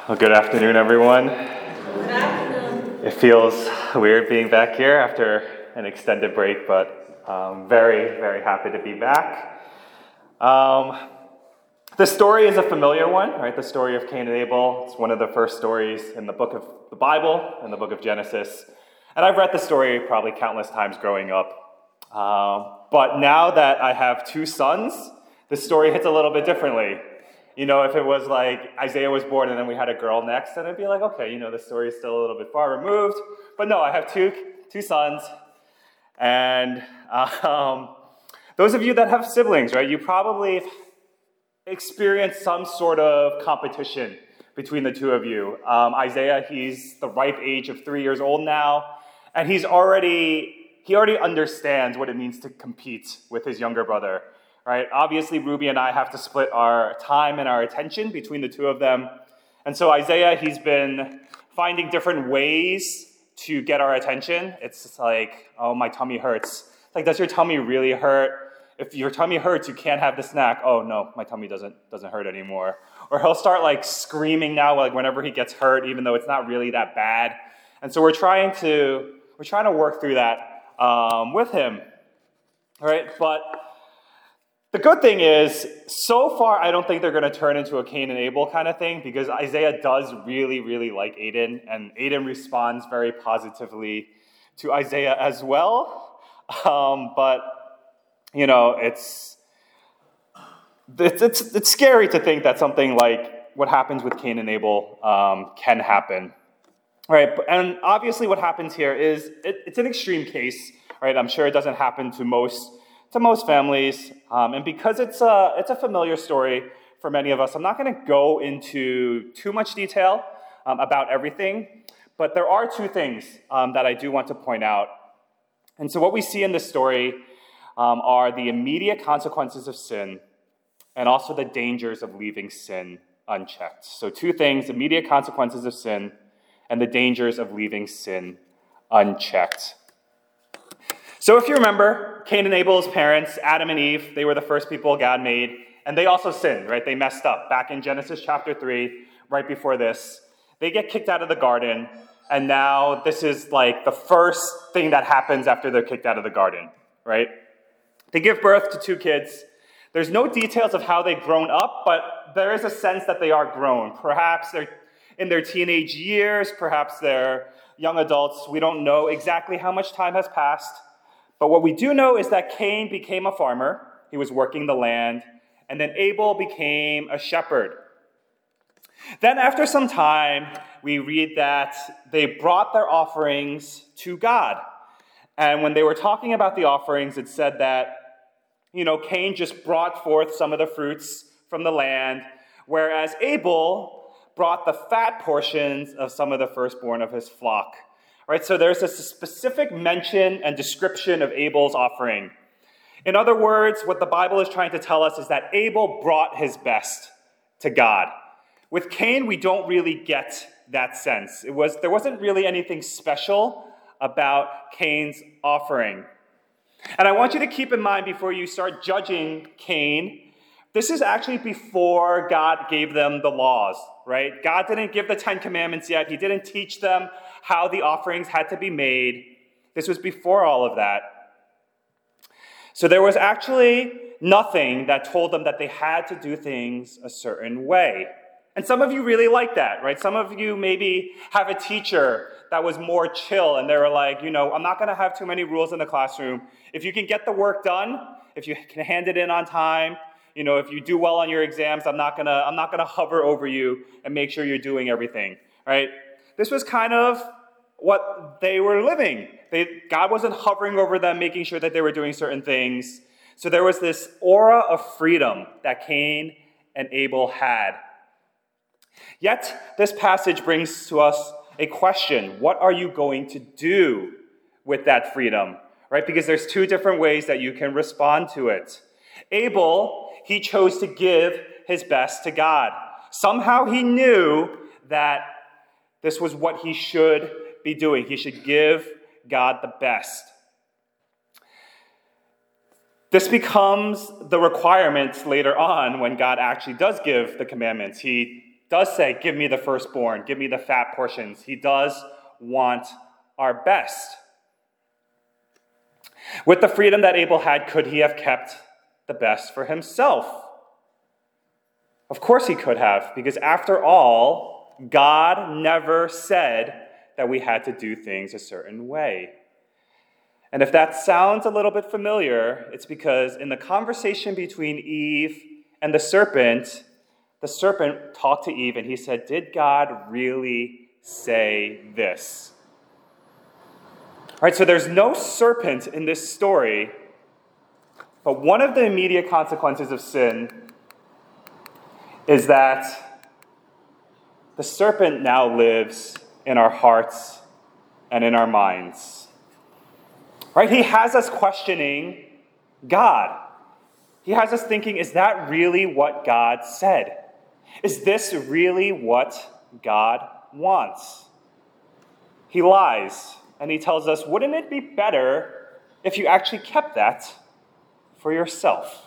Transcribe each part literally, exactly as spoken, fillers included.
Well, good afternoon, everyone. Good afternoon. It feels weird being back here after an extended break, but um, very, very happy to be back. Um, the story is a familiar one, right? The story of Cain and Abel. It's one of the first stories in the book of the Bible, in the book of Genesis. And I've read the story probably countless times growing up. Um, but now that I have two sons, the story hits a little bit differently. You know, if it was like Isaiah was born and then we had a girl next, then it'd be like, okay, you know, the story is still a little bit far removed. But no, I have two two sons. And um, those of you that have siblings, right, you probably experienced some sort of competition between the two of you. Um, Isaiah, he's the ripe age of three years old now, and he's already he already understands what it means to compete with his younger brother. Right? Obviously, Ruby and I have to split our time and our attention between the two of them. And so Isaiah, he's been finding different ways to get our attention. It's like, oh, my tummy hurts. Like, does your tummy really hurt? If your tummy hurts, you can't have the snack. Oh, no, my tummy doesn't doesn't hurt anymore. Or he'll start, like, screaming now, like, whenever he gets hurt, even though it's not really that bad. And so we're trying to, we're trying to work through that um, with him. All right, but the good thing is, so far, I don't think they're going to turn into a Cain and Abel kind of thing, because Isaiah does really, really like Aiden, and Aiden responds very positively to Isaiah as well. Um, but, you know, it's, it's it's it's scary to think that something like what happens with Cain and Abel um, can happen. All right, and obviously what happens here is, it, it's an extreme case, right? I'm sure it doesn't happen to most to most families, um, and because it's a, it's a familiar story for many of us, I'm not going to go into too much detail um, about everything, but there are two things um, that I do want to point out. And so what we see in this story um, are the immediate consequences of sin and also the dangers of leaving sin unchecked. So two things: immediate consequences of sin and the dangers of leaving sin unchecked. So if you remember, Cain and Abel's parents, Adam and Eve, they were the first people God made, and they also sinned, right? They messed up. Back in Genesis chapter three, right before this, they get kicked out of the garden, and now this is like the first thing that happens after they're kicked out of the garden, right? They give birth to two kids. There's no details of how they've grown up, but there is a sense that they are grown. Perhaps they're in their teenage years, perhaps they're young adults. We don't know exactly how much time has passed. But what we do know is that Cain became a farmer. He was working the land. And then Abel became a shepherd. Then after some time, we read that they brought their offerings to God. And when they were talking about the offerings, it said that, you know, Cain just brought forth some of the fruits from the land, whereas Abel brought the fat portions of some of the firstborn of his flock. Right, so there's a specific mention and description of Abel's offering. In other words, what the Bible is trying to tell us is that Abel brought his best to God. With Cain, we don't really get that sense. It was there wasn't really anything special about Cain's offering. And I want you to keep in mind before you start judging Cain, this is actually before God gave them the laws, right? God didn't give the Ten Commandments yet. He didn't teach them how the offerings had to be made. This was before all of that. So there was actually nothing that told them that they had to do things a certain way. And some of you really like that, right? Some of you maybe have a teacher that was more chill, and they were like, you know, I'm not going to have too many rules in the classroom. If you can get the work done, if you can hand it in on time, you know, if you do well on your exams, I'm not gonna, I'm not gonna hover over you and make sure you're doing everything, right? This was kind of what they were living. They, God wasn't hovering over them, making sure that they were doing certain things. So there was this aura of freedom that Cain and Abel had. Yet, this passage brings to us a question. What are you going to do with that freedom, right? Because there's two different ways that you can respond to it. Abel, he chose to give his best to God. Somehow he knew that this was what he should be doing. He should give God the best. This becomes the requirement later on when God actually does give the commandments. He does say, give me the firstborn, give me the fat portions. He does want our best. With the freedom that Abel had, could he have kept the best for himself? Of course he could have, because after all, God never said that we had to do things a certain way. And if that sounds a little bit familiar, it's because in the conversation between Eve and the serpent, the serpent talked to Eve and he said, did God really say this? All right, so there's no serpent in this story, but one of the immediate consequences of sin is that the serpent now lives in our hearts and in our minds. Right? He has us questioning God. He has us thinking, is that really what God said? Is this really what God wants? He lies, and he tells us, wouldn't it be better if you actually kept that for yourself?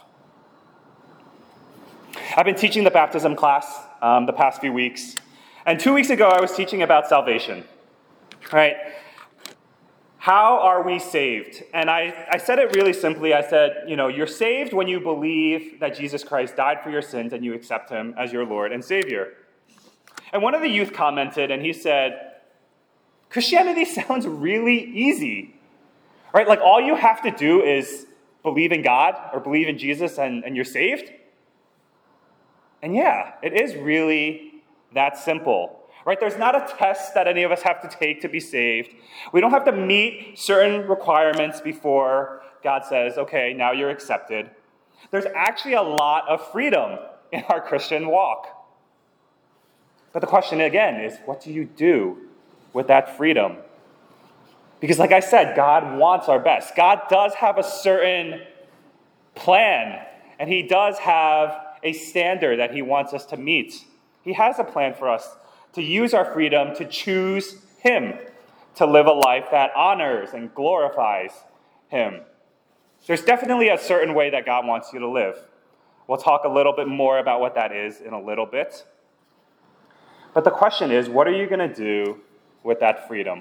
I've been teaching the baptism class um, the past few weeks, and two weeks ago I was teaching about salvation. Right? How are we saved? And I, I said it really simply. I said, you know, you're saved when you believe that Jesus Christ died for your sins and you accept him as your Lord and Savior. And one of the youth commented and he said, Christianity sounds really easy. Right? Like all you have to do is believe in God or believe in Jesus and, and you're saved. And yeah, it is really that simple. Right? There's not a test that any of us have to take to be saved. We don't have to meet certain requirements before God says, okay, now you're accepted. There's actually a lot of freedom in our Christian walk. But the question again is, what do you do with that freedom? Because like I said, God wants our best. God does have a certain plan, and he does have a standard that he wants us to meet. He has a plan for us to use our freedom to choose him, to live a life that honors and glorifies him. There's definitely a certain way that God wants you to live. We'll talk a little bit more about what that is in a little bit. But the question is, what are you going to do with that freedom?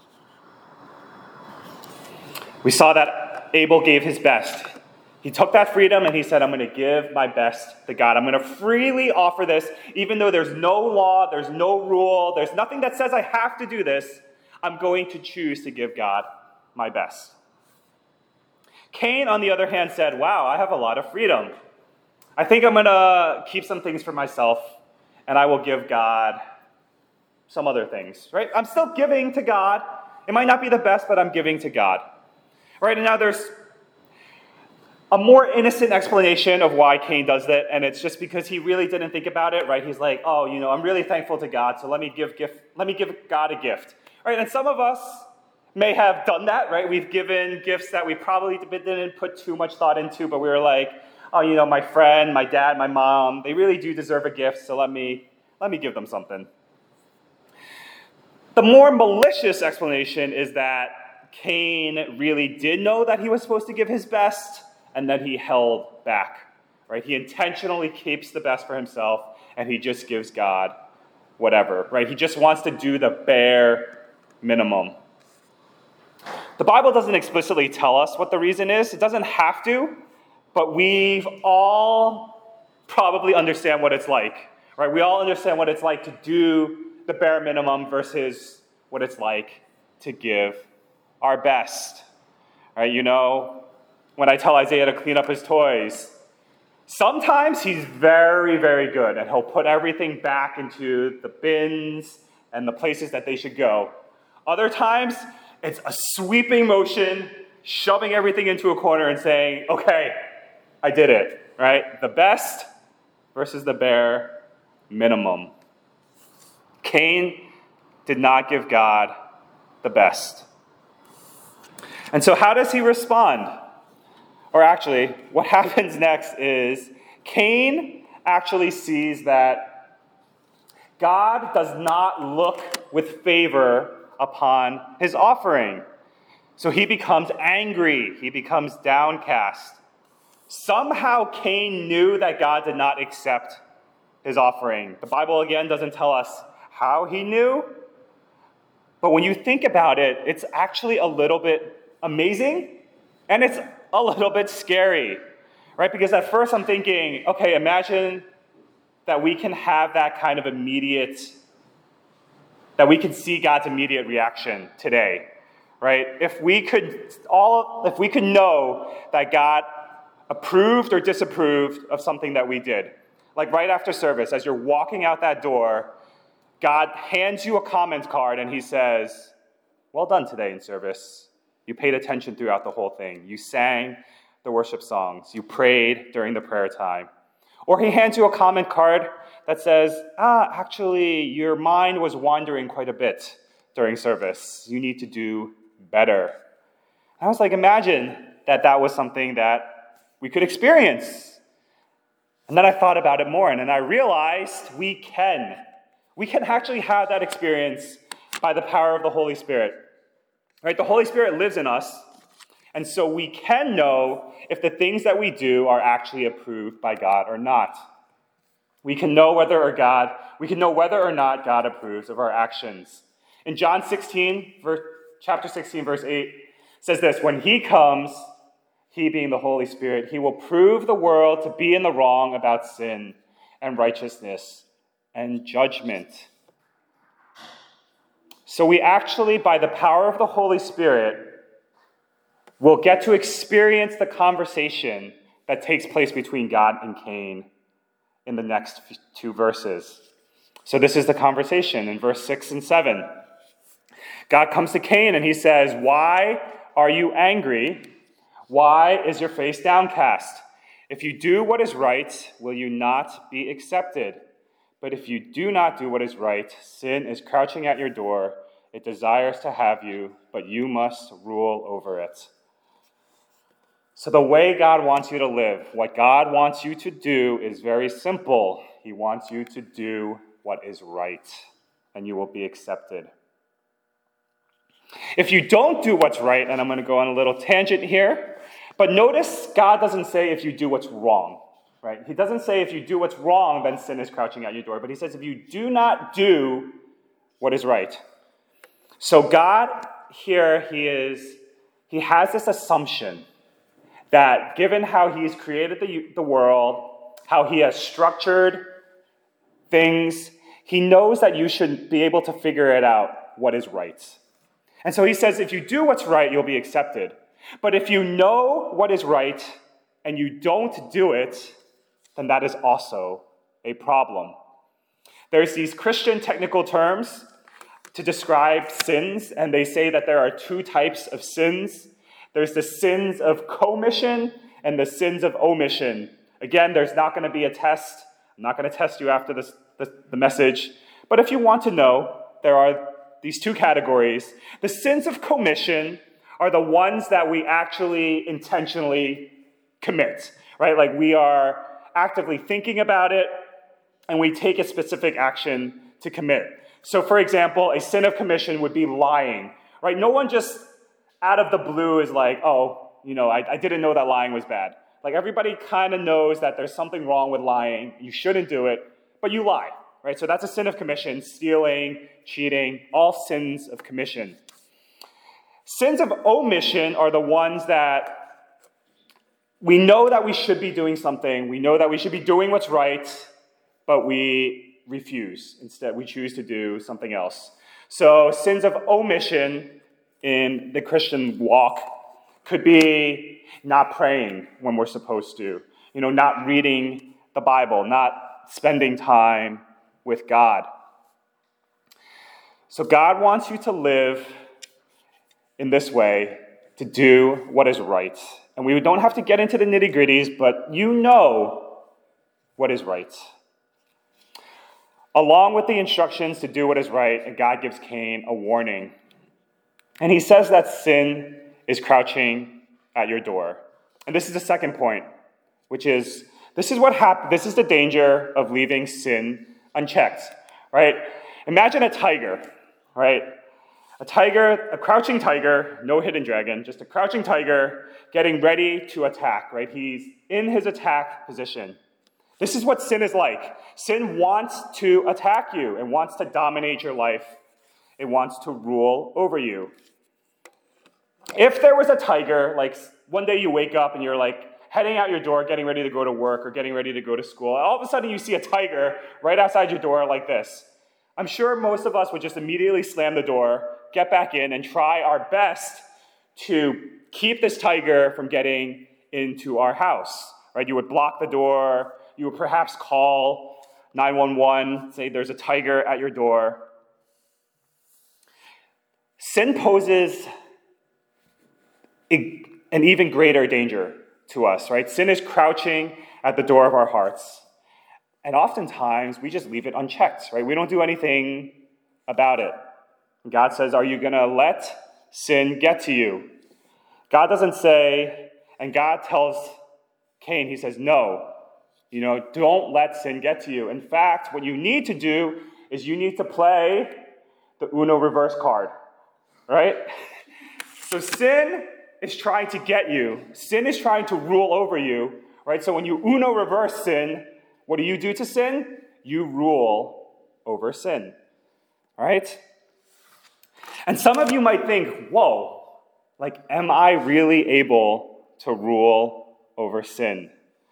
We saw that Abel gave his best. He took that freedom and he said, I'm going to give my best to God. I'm going to freely offer this, even though there's no law, there's no rule, there's nothing that says I have to do this. I'm going to choose to give God my best. Cain, on the other hand, said, wow, I have a lot of freedom. I think I'm going to keep some things for myself, and I will give God some other things. Right? I'm still giving to God. It might not be the best, but I'm giving to God. Right? And now there's a more innocent explanation of why Cain does that, and it's just because he really didn't think about it, right? He's like, oh, you know, I'm really thankful to God, so let me give gift, let me give God a gift, right? And some of us may have done that, right? We've given gifts that we probably didn't put too much thought into, but we were like, oh, you know, my friend, my dad, my mom, they really do deserve a gift, so let me let me give them something. The more malicious explanation is that Cain really did know that he was supposed to give his best, and then he held back, right? He intentionally keeps the best for himself, and he just gives God whatever, right? He just wants to do the bare minimum. The Bible doesn't explicitly tell us what the reason is. It doesn't have to, but we've all probably understand what it's like, right? We all understand what it's like to do the bare minimum versus what it's like to give our best, right? You know, when I tell Isaiah to clean up his toys, sometimes he's very, very good, and he'll put everything back into the bins and the places that they should go. Other times, it's a sweeping motion, shoving everything into a corner and saying, okay, I did it, right? The best versus the bare minimum. Cain did not give God the best. And so how does he respond? Or actually, what happens next is Cain actually sees that God does not look with favor upon his offering. So he becomes angry. He becomes downcast. Somehow Cain knew that God did not accept his offering. The Bible, again, doesn't tell us how he knew, but when you think about it, it's actually a little bit amazing, and it's a little bit scary, right? Because at first I'm thinking, okay, imagine that we can have that kind of immediate, that we can see God's immediate reaction today, right? If we could all, if we could know that God approved or disapproved of something that we did, like right after service, as you're walking out that door, God hands you a comment card and he says, well done today in service. You paid attention throughout the whole thing. You sang the worship songs. You prayed during the prayer time. Or he hands you a comment card that says, ah, actually, your mind was wandering quite a bit during service. You need to do better. And I was like, imagine that that was something that we could experience. And then I thought about it more, and then I realized we can. We can actually have that experience by the power of the Holy Spirit. Right? The Holy Spirit lives in us, and so we can know if the things that we do are actually approved by God or not. We can know whether or God, we can know whether or not God approves of our actions. In John sixteen, verse, chapter sixteen, verse eight, says this, when he comes, he being the Holy Spirit, he will prove the world to be in the wrong about sin and righteousness and judgment. So we actually, by the power of the Holy Spirit, will get to experience the conversation that takes place between God and Cain in the next two verses. So this is the conversation in verse six and seven. God comes to Cain and he says, why are you angry? Why is your face downcast? If you do what is right, will you not be accepted? But if you do not do what is right, sin is crouching at your door. It desires to have you, but you must rule over it. So the way God wants you to live, what God wants you to do is very simple. He wants you to do what is right, and you will be accepted. If you don't do what's right, and I'm going to go on a little tangent here, but notice God doesn't say if you do what's wrong, right? He doesn't say if you do what's wrong, then sin is crouching at your door, but he says if you do not do what is right. So God here, he is, he has this assumption that given how he's created the, the world, how he has structured things, he knows that you should be able to figure it out what is right. And so he says, if you do what's right, you'll be accepted. But if you know what is right and you don't do it, then that is also a problem. There's these Christian technical terms to describe sins, and they say that there are two types of sins. There's the sins of commission and the sins of omission. Again, there's not going to be a test. I'm not going to test you after this, the, the message. But if you want to know, there are these two categories. The sins of commission are the ones that we actually intentionally commit, right? Like we are actively thinking about it, and we take a specific action to commit. So, for example, a sin of commission would be lying, right? No one just out of the blue is like, oh, you know, I, I didn't know that lying was bad. Like everybody kind of knows that there's something wrong with lying. You shouldn't do it, but you lie, right? So that's a sin of commission, stealing, cheating, all sins of commission. Sins of omission are the ones that we know that we should be doing something. We know that we should be doing what's right, but we refuse. Instead, we choose to do something else. So sins of omission in the Christian walk could be not praying when we're supposed to, you know, not reading the Bible, not spending time with God. So God wants you to live in this way, to do what is right. And we don't have to get into the nitty-gritties, but you know what is right. Along with the instructions to do what is right, God gives Cain a warning. And he says that sin is crouching at your door. And this is the second point, which is, this is what hap- this is the danger of leaving sin unchecked, right? Imagine a tiger, right? A tiger, a crouching tiger, no hidden dragon, just a crouching tiger getting ready to attack, right? He's in his attack position. This is what sin is like. Sin wants to attack you and wants to dominate your life. It wants to rule over you. If there was a tiger, like one day you wake up and you're like heading out your door, getting ready to go to work or getting ready to go to school, all of a sudden you see a tiger right outside your door like this. I'm sure most of us would just immediately slam the door, get back in, and try our best to keep this tiger from getting into our house. Right? You would block the door. You would perhaps call nine one one, say there's a tiger at your door. Sin poses an even greater danger to us, right? Sin is crouching at the door of our hearts. And oftentimes, we just leave it unchecked, right? We don't do anything about it. God says, are you going to let sin get to you? God doesn't say, and God tells Cain, he says, no, you know, don't let sin get to you. In fact, what you need to do is you need to play the Uno reverse card, right? So sin is trying to get you. Sin is trying to rule over you, right? So when you Uno reverse sin, what do you do to sin? You rule over sin, all right? And some of you might think, whoa, like, am I really able to rule over sin?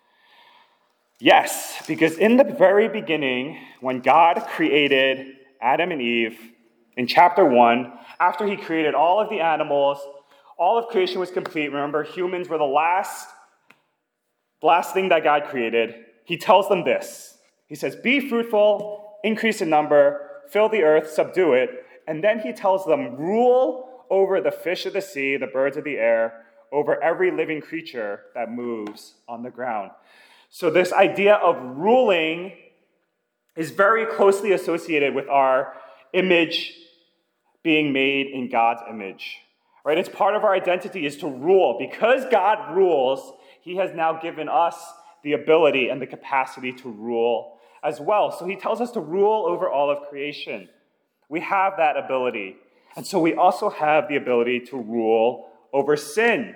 Yes, because in the very beginning, when God created Adam and Eve, in chapter one, after he created all of the animals, all of creation was complete. Remember, humans were the last, last thing that God created. He tells them this. He says, be fruitful, increase in number, fill the earth, subdue it. And then he tells them, rule over the fish of the sea, the birds of the air, over every living creature that moves on the ground. So this idea of ruling is very closely associated with our image being made in God's image. Right? It's part of our identity is to rule. Because God rules, he has now given us the ability and the capacity to rule as well. So he tells us to rule over all of creation. We have that ability. And so we also have the ability to rule over sin.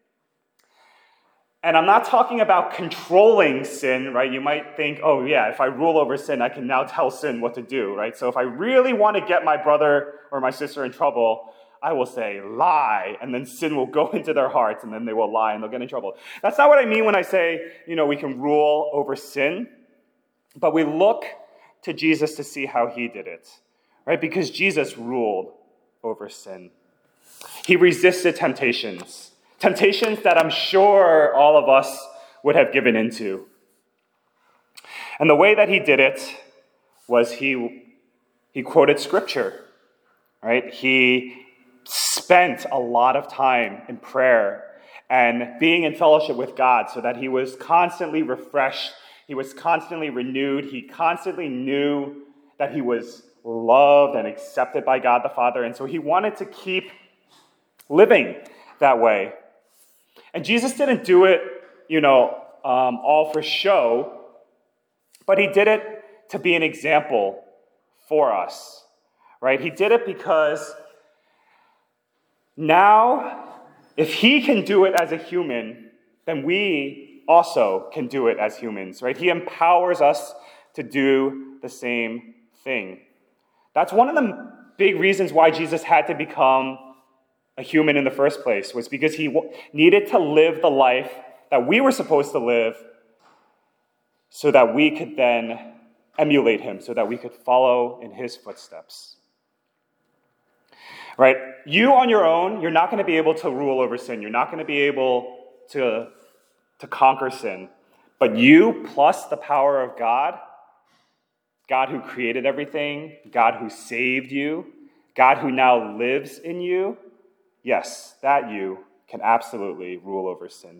And I'm not talking about controlling sin, right? You might think, oh yeah, if I rule over sin, I can now tell sin what to do, right? So if I really want to get my brother or my sister in trouble, I will say, lie, and then sin will go into their hearts, and then they will lie, and they'll get in trouble. That's not what I mean when I say, you know, we can rule over sin, but we look to Jesus to see how he did it, right? Because Jesus ruled over sin. He resisted temptations, temptations that I'm sure all of us would have given into. And the way that he did it was he, he quoted scripture, right? He spent a lot of time in prayer and being in fellowship with God so that he was constantly refreshed, he was constantly renewed, he constantly knew that he was loved and accepted by God the Father, and so he wanted to keep living that way. And Jesus didn't do it, you know, um, all for show, but he did it to be an example for us, right? He did it because now, if he can do it as a human, then we also can do it as humans, right? He empowers us to do the same thing. That's one of the big reasons why Jesus had to become a human in the first place, was because he needed to live the life that we were supposed to live so that we could then emulate him, so that we could follow in his footsteps. Right? You on your own, you're not going to be able to rule over sin. You're not going to be able to, to conquer sin. But you plus the power of God, God who created everything, God who saved you, God who now lives in you, yes, that you can absolutely rule over sin.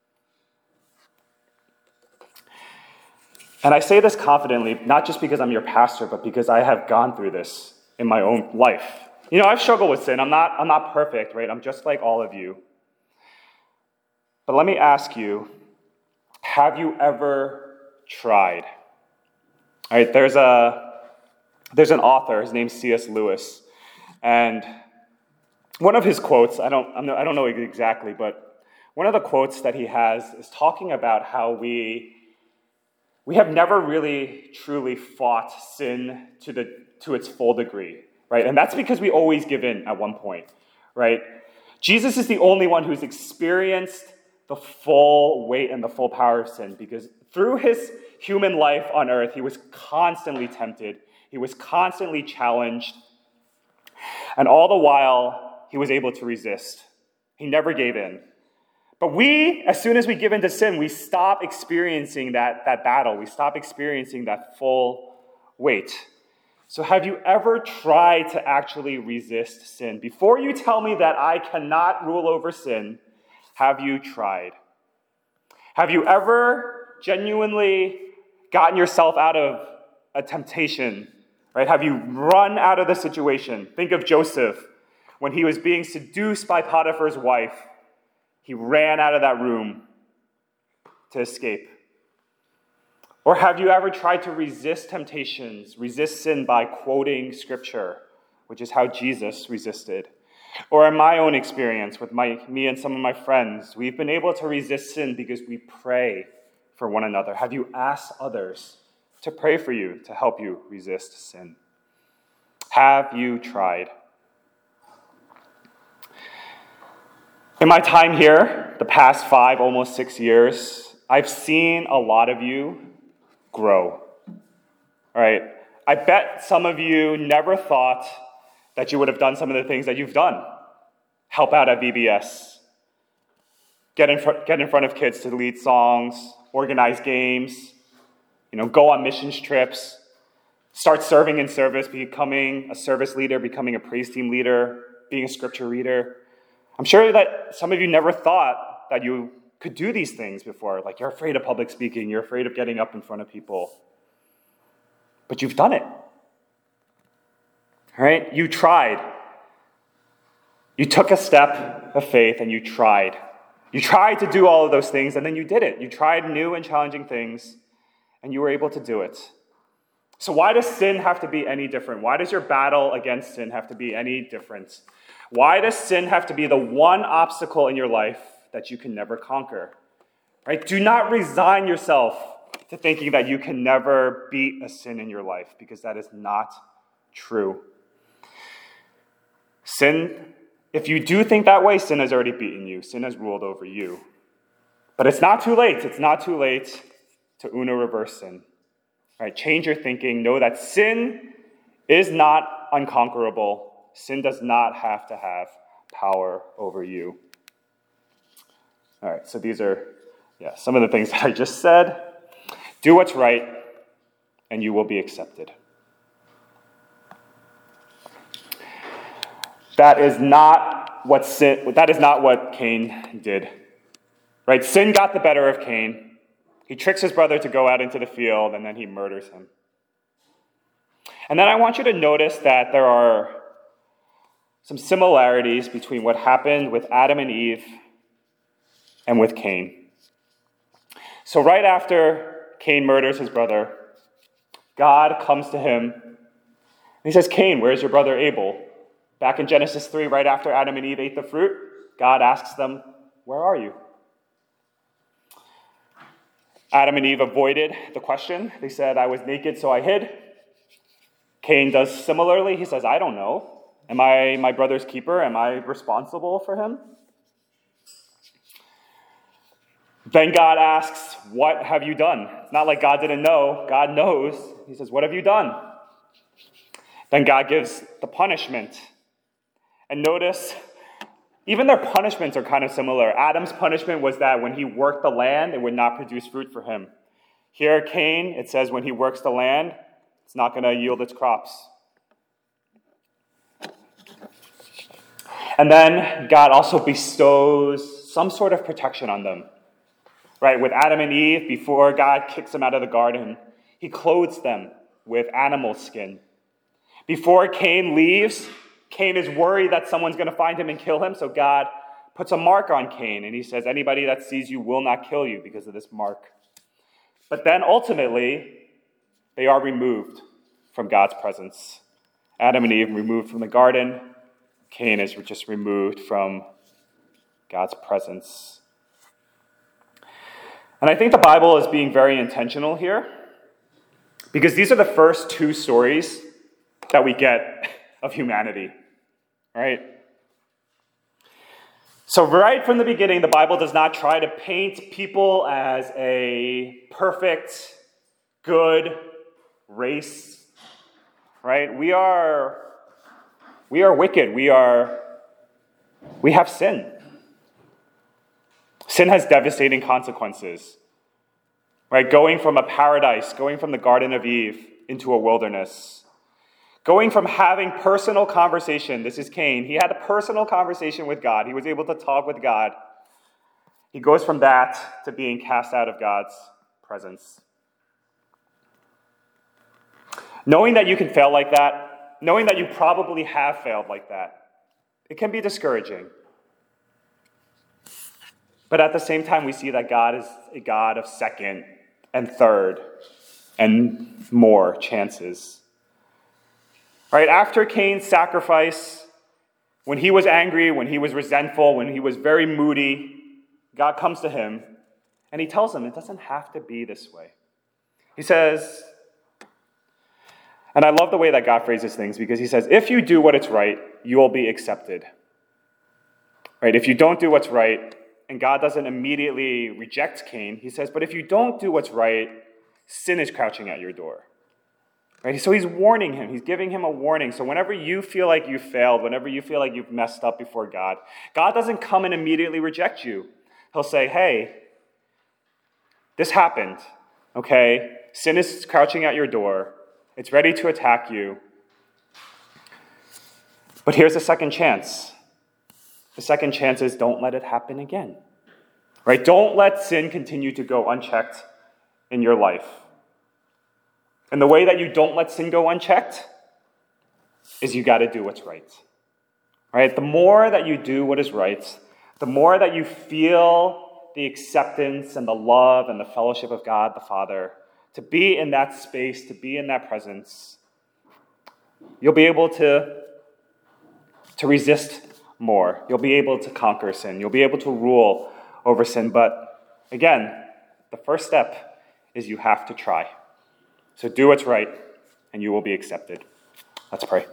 And I say this confidently, not just because I'm your pastor, but because I have gone through this in my own life. You know, I've struggled with sin. I'm not, I'm not perfect, right? I'm just like all of you. But let me ask you, have you ever tried? All right, there's a there's an author, his name's C S Lewis, and one of his quotes, I don't I'm no, I don't know exactly, but one of the quotes that he has is talking about how we we have never really truly fought sin to the to its full degree, right? And that's because we always give in at one point, right? Jesus is the only one who's experienced the full weight and the full power of sin, because through his human life on earth, he was constantly tempted, he was constantly challenged, and all the while, he was able to resist. He never gave in. But we, as soon as we give in to sin, we stop experiencing that, that battle. We stop experiencing that full weight. So have you ever tried to actually resist sin? Before you tell me that I cannot rule over sin, have you tried? Have you ever genuinely gotten yourself out of a temptation? Right? Have you run out of the situation? Think of Joseph. When he was being seduced by Potiphar's wife, he ran out of that room to escape. Or have you ever tried to resist temptations, resist sin by quoting scripture, which is how Jesus resisted? Or in my own experience with my, me and some of my friends, we've been able to resist sin because we pray for one another. Have you asked others to pray for you to help you resist sin? Have you tried? In my time here, the past five, almost six years, I've seen a lot of you grow. All right. I bet some of you never thought that you would have done some of the things that you've done. Help out at V B S. Get in, fr- get in front of kids to lead songs, organize games, you know, go on missions trips, start serving in service, becoming a service leader, becoming a praise team leader, being a scripture reader. I'm sure that some of you never thought that you could do these things before. Like, you're afraid of public speaking. You're afraid of getting up in front of people. But you've done it. All right? You tried. You took a step of faith and you tried. You tried to do all of those things, and then you did it. You tried new and challenging things, and you were able to do it. So why does sin have to be any different? Why does your battle against sin have to be any different? Why does sin have to be the one obstacle in your life that you can never conquer? Right? Do not resign yourself to thinking that you can never beat a sin in your life, because that is not true. Sin, if you do think that way, sin has already beaten you. Sin has ruled over you. But it's not too late. It's not too late to uno reverse sin. All right, change your thinking. Know that sin is not unconquerable. Sin does not have to have power over you. All right, so these are yeah, some of the things that I just said. Do what's right, and you will be accepted. That is not what sin, that is not what Cain did. Right? Sin got the better of Cain. He tricks his brother to go out into the field, and then he murders him. And then I want you to notice that there are some similarities between what happened with Adam and Eve and with Cain. So right after Cain murders his brother, God comes to him and he says, Cain, where's your brother Abel? Back in Genesis three, right after Adam and Eve ate the fruit, God asks them, where are you? Adam and Eve avoided the question. They said, I was naked, so I hid. Cain does similarly. He says, I don't know. Am I my brother's keeper? Am I responsible for him? Then God asks, what have you done? It's not like God didn't know. God knows. He says, what have you done? Then God gives the punishment. And notice, even their punishments are kind of similar. Adam's punishment was that when he worked the land, it would not produce fruit for him. Here, Cain, it says when he works the land, it's not going to yield its crops. And then God also bestows some sort of protection on them. Right, with Adam and Eve, before God kicks them out of the garden, he clothes them with animal skin. Before Cain leaves, Cain is worried that someone's going to find him and kill him, so God puts a mark on Cain, and he says, anybody that sees you will not kill you because of this mark. But then ultimately, they are removed from God's presence. Adam and Eve removed from the garden. Cain is just removed from God's presence. And I think the Bible is being very intentional here, because these are the first two stories that we get of humanity, right? So right from the beginning, the Bible does not try to paint people as a perfect, good race, right? We are, we are wicked. We are, we have sin. Sin has devastating consequences, right? Going from a paradise, going from the Garden of Eve into a wilderness. Going from having personal conversation, this is Cain, he had a personal conversation with God. He was able to talk with God. He goes from that to being cast out of God's presence. Knowing that you can fail like that, knowing that you probably have failed like that, it can be discouraging. But at the same time, we see that God is a God of second and third and more chances. Right, after Cain's sacrifice, when he was angry, when he was resentful, when he was very moody, God comes to him and he tells him it doesn't have to be this way. He says, and I love the way that God phrases things, because he says, if you do what is right, you will be accepted. Right, if you don't do what's right, and God doesn't immediately reject Cain, he says, but if you don't do what's right, sin is crouching at your door. Right? So he's warning him. He's giving him a warning. So whenever you feel like you've failed, whenever you feel like you've messed up before God, God doesn't come and immediately reject you. He'll say, hey, this happened, okay? Sin is crouching at your door. It's ready to attack you. But here's a second chance. The second chance is don't let it happen again. Right? Don't let sin continue to go unchecked in your life. And the way that you don't let sin go unchecked is you got to do what's right. Right? The more that you do what is right, the more that you feel the acceptance and the love and the fellowship of God the Father, to be in that space, to be in that presence, you'll be able to, to resist more. You'll be able to conquer sin. You'll be able to rule over sin. But again, the first step is you have to try. So do what's right, and you will be accepted. Let's pray.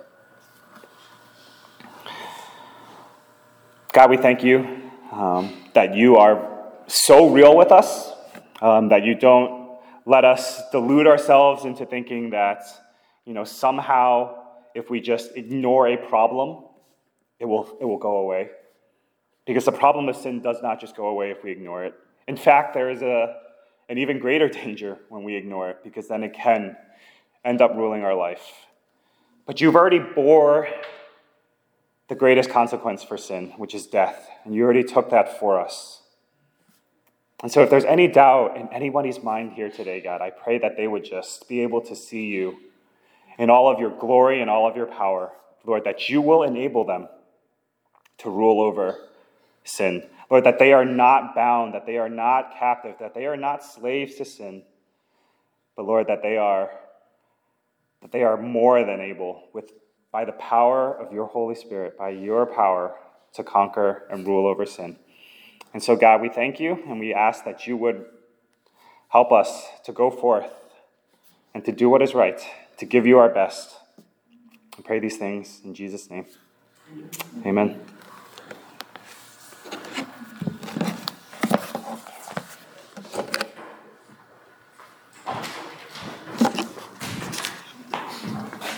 God, we thank you um, that you are so real with us, um, that you don't let us delude ourselves into thinking that, you know, somehow if we just ignore a problem, it will it will go away. Because the problem of sin does not just go away if we ignore it. In fact, there is a an even greater danger when we ignore it, because then it can end up ruling our life. But you've already bore the greatest consequence for sin, which is death, and you already took that for us. And so if there's any doubt in anybody's mind here today, God, I pray that they would just be able to see you in all of your glory and all of your power, Lord, that you will enable them to rule over sin. Lord, that they are not bound, that they are not captive, that they are not slaves to sin, but Lord, that they are that they are more than able, with by the power of your Holy Spirit, by your power, to conquer and rule over sin. And so, God, we thank you, and we ask that you would help us to go forth and to do what is right, to give you our best. I pray these things in Jesus' name. Amen.